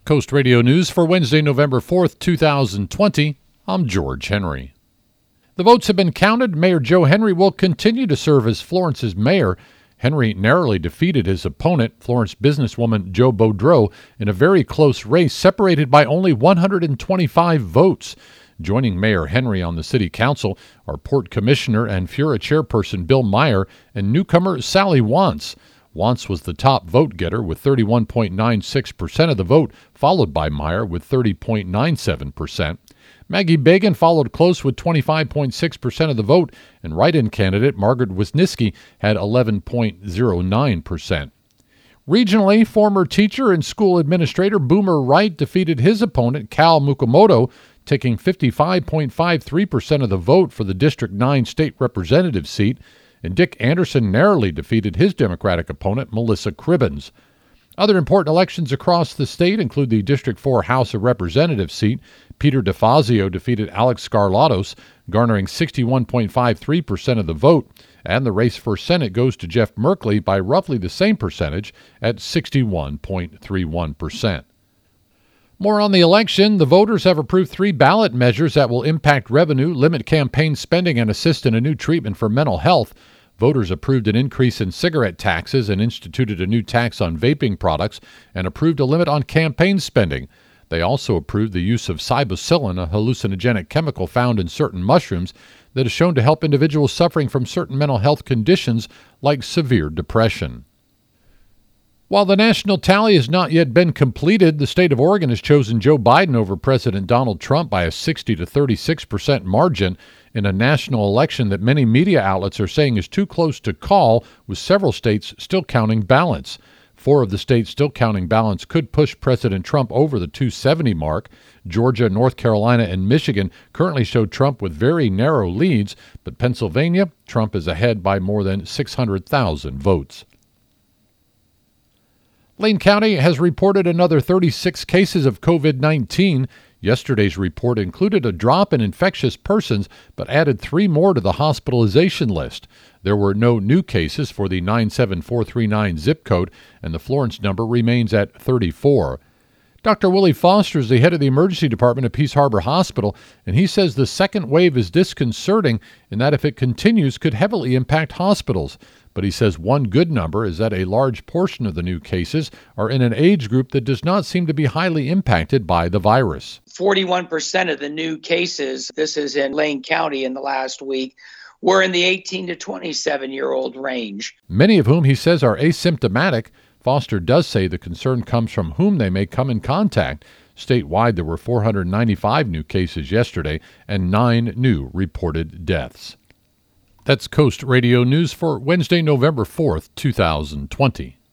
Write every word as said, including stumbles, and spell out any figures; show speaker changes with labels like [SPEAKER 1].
[SPEAKER 1] Coast Radio News for Wednesday, November fourth, two thousand twenty. I'm George Henry. The votes have been counted. Mayor Joe Henry will continue to serve as Florence's mayor. Henry narrowly defeated his opponent, Florence businesswoman Jo Boudreau, in a very close race separated by only one hundred twenty-five votes. Joining Mayor Henry on the city council are Port Commissioner and Fura chairperson Bill Meyer and newcomer Sally Wantz. Wantz was the top vote-getter with thirty-one point nine six percent of the vote, followed by Meyer with thirty point nine seven percent. Maggie Bagan followed close with twenty-five point six percent of the vote, and write-in candidate Margaret Wisniewski had eleven point zero nine percent. Regionally, former teacher and school administrator Boomer Wright defeated his opponent Cal Mukamoto, taking fifty-five point five three percent of the vote for the District nine state representative seat, and Dick Anderson narrowly defeated his Democratic opponent, Melissa Cribbins. Other important elections across the state include the District four House of Representatives seat. Peter DeFazio defeated Alex Skarlatos, garnering sixty-one point five three percent of the vote, and the race for Senate goes to Jeff Merkley by roughly the same percentage at sixty-one point three one percent. More on the election. The voters have approved three ballot measures that will impact revenue, limit campaign spending, and assist in a new treatment for mental health. Voters approved an increase in cigarette taxes and instituted a new tax on vaping products and approved a limit on campaign spending. They also approved the use of psilocybin, a hallucinogenic chemical found in certain mushrooms that is shown to help individuals suffering from certain mental health conditions like severe depression. While the national tally has not yet been completed, the state of Oregon has chosen Joe Biden over President Donald Trump by a sixty to thirty-six percent margin in a national election that many media outlets are saying is too close to call, with several states still counting ballots. Four of the states still counting ballots could push President Trump over the two seventy mark. Georgia, North Carolina, and Michigan currently show Trump with very narrow leads, but Pennsylvania, Trump is ahead by more than six hundred thousand votes. Lane County has reported another thirty-six cases of covid nineteen. Yesterday's report included a drop in infectious persons, but added three more to the hospitalization list. There were no new cases for the nine seven four three nine zip code, and the Florence number remains at thirty-four. Doctor Willie Foster is the head of the emergency department at Peace Harbor Hospital, and he says the second wave is disconcerting in that if it continues could heavily impact hospitals. But he says one good number is that a large portion of the new cases are in an age group that does not seem to be highly impacted by the virus.
[SPEAKER 2] forty-one percent of the new cases, this is in Lane County in the last week, were in the eighteen to twenty-seven-year-old range.
[SPEAKER 1] Many of whom he says are asymptomatic. Foster does say the concern comes from whom they may come in contact. Statewide, there were four hundred ninety-five new cases yesterday and nine new reported deaths. That's Coast Radio News for Wednesday, November fourth, two thousand twenty.